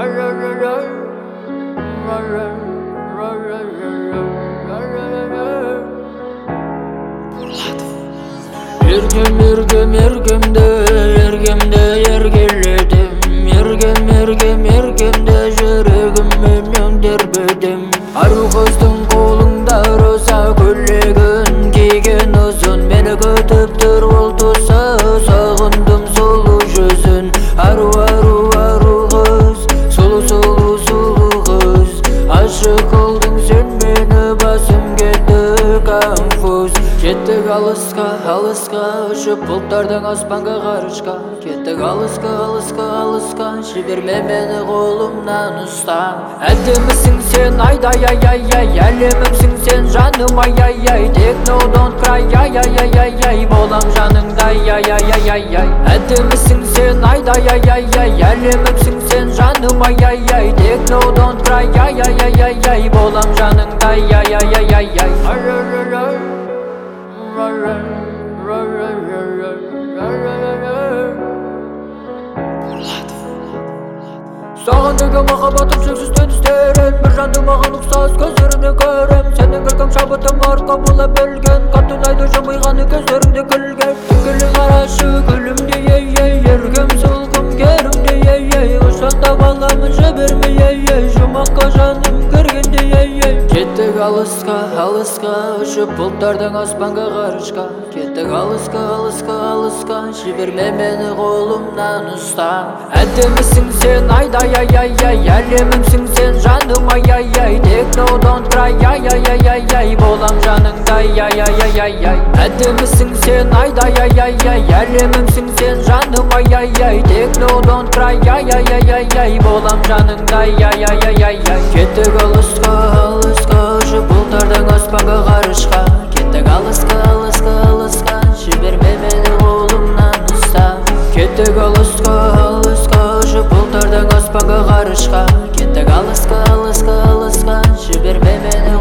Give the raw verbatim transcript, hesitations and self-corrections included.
Ergem ergem ergemde ergemde ergeledim Ergem ergem ergemde жүрегім менен тербедім Ару қыздың қолыңда роза көйлегін киген ұзын Мені күтіп тұр ол туса сағындым сұлу жүзін Ару ару ару қыз сұлу сұлу сұлу қыз Ашық қылдың сен мені басым кетті конфуз Кеттік алысқа, алысқа, ұшып бұлттардың аспанға ғарышқа Кеттік алысқа, алысқа, алысқа, жіберме мені қолымнан ұста Әдемісің сен айдай ай ай ай, әлемімсің сен жаным ай ай ай Techno don't cry ай ай ай ай ай, болам жаныңдай ай ай ай ай ай Әдемісің сен айдай ай ай ай, әлемімсің сен жаным ай ай ай Techno don't cry ай ай ай ай ай, болам жаныңдай ай ай ай ай ай Саған деген махаббатым шексіз төністерін Бір жанды маған ұқсас көздеріне көрем Сенің күлкің шабытым арқа бола білген Қатынайды жымиғаны көздеріңде күлген Түкілі қарашы күлімде ей ей Ергем сұлқым керімде ей ей Құшақта баламын жіберме ей ей Жұмаққа жаным кіргенде ей ей Кеттік алысқа, алысқа Ұшып бұлттардың аспанға ғарышқа Кеттік алысқа, алысқа, алысқа Жіберме мені қолымнан ұста Әдемісің сен айдай ай ай ай, әлемімсің сен жаным ай ай ай Techno don't cry ай ай ай ай ай, болам жаныңдай ай ай ай ай ай Әдемісің сен айдай ай ай ай, әлемімсің сен жаным ай ай ай Techno don't cry ай ай ай ай ай, болам жаныңдай ай ай ай ай ай Кеттік алысқа, алысқа, ұшып бұлттардың аспанға ғарышқа Кеттік алысқа, алысқа, алысқа, жіберме мені қолымнан ұста Кеттік алысқа, алысқа, ұшып бұлттардың аспанға ғарышқа Кеттік алысқа, алысқа, алысқа, жіберме мені